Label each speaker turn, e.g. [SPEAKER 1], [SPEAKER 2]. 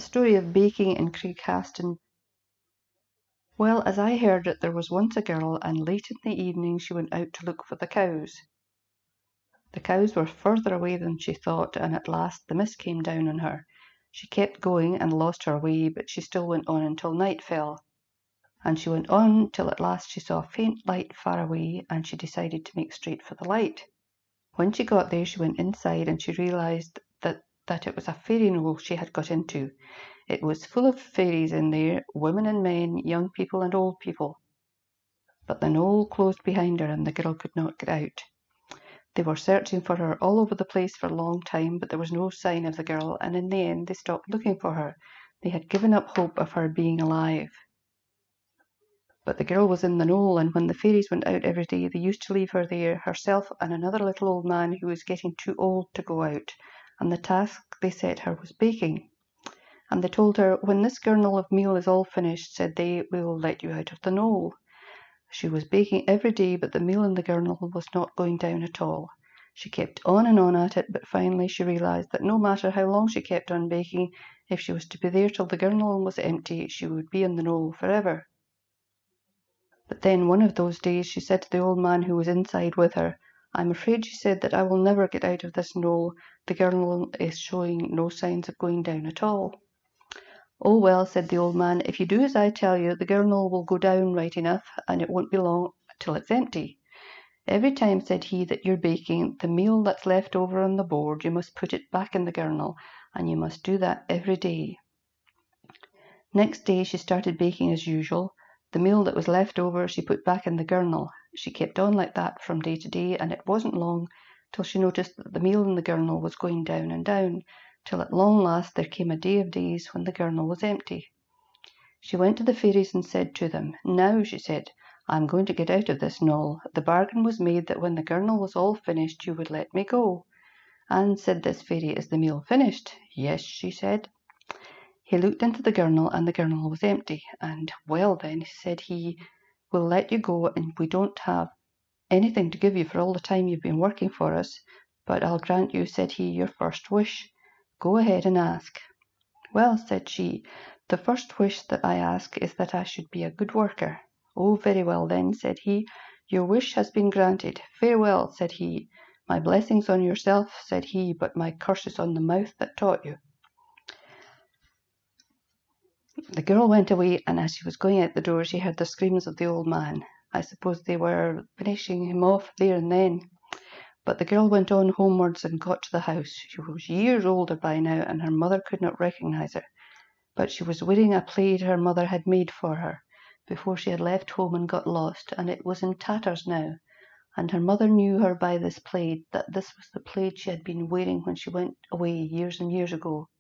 [SPEAKER 1] Story of baking in Craigcaston. Well, as I heard it, there was once a girl, and late in the evening she went out to look for the cows. The cows were further away than she thought, and at last the mist came down on her. She kept going and lost her way, but she still went on until night fell. And she went on till at last she saw a faint light far away, and she decided to make straight for the light. When she got there, she went inside, and she realised that it was a fairy knoll she had got into. It was full of fairies in there, women and men, young people and old people. But the knoll closed behind her, and the girl could not get out. They were searching for her all over the place for a long time, but there was no sign of the girl, and in the end they stopped looking for her. They had given up hope of her being alive. But the girl was in the knoll, and when the fairies went out every day, they used to leave her there, herself and another little old man who was getting too old to go out, and the task they set her was baking. And they told her, "When this girnel of meal is all finished," said they, "we will let you out of the knoll." She was baking every day, but the meal in the girnel was not going down at all. She kept on and on at it, but finally she realised that no matter how long she kept on baking, if she was to be there till the girnel was empty, she would be in the knoll forever. But then one of those days she said to the old man who was inside with her, "I'm afraid," she said, "that I will never get out of this knoll. The girnel is showing no signs of going down at all." "Oh, well," said the old man, "if you do as I tell you, the girnel will go down right enough, and it won't be long till it's empty. Every time," said he, "that you're baking, the meal that's left over on the board, you must put it back in the girnel, and you must do that every day." Next day she started baking as usual. The meal that was left over she put back in the girnel. She kept on like that from day to day, and it wasn't long till she noticed that the meal in the girnel was going down and down, till at long last there came a day of days when the girnel was empty. She went to the fairies and said to them, "Now," she said, "I'm going to get out of this knoll. The bargain was made that when the girnel was all finished you would let me go." "And," said this fairy, "is the meal finished?" "Yes," she said. He looked into the girnel, and the girnel was empty. "And, well then," said he, "we'll let you go, and we don't have anything to give you for all the time you've been working for us. But I'll grant you," said he, "your first wish. Go ahead and ask." "Well," said she, "the first wish that I ask is that I should be a good worker." "Oh, very well then," said he, "your wish has been granted. Farewell," said he. "My blessings on yourself," said he, "but my curses on the mouth that taught you." The girl went away, and as she was going out the door she heard the screams of the old man. I suppose they were finishing him off there and then. But the girl went on homewards and got to the house. She was years older by now, and her mother could not recognise her. But she was wearing a plaid her mother had made for her before she had left home and got lost, and it was in tatters now. And her mother knew her by this plaid, that this was the plaid she had been wearing when she went away years and years ago.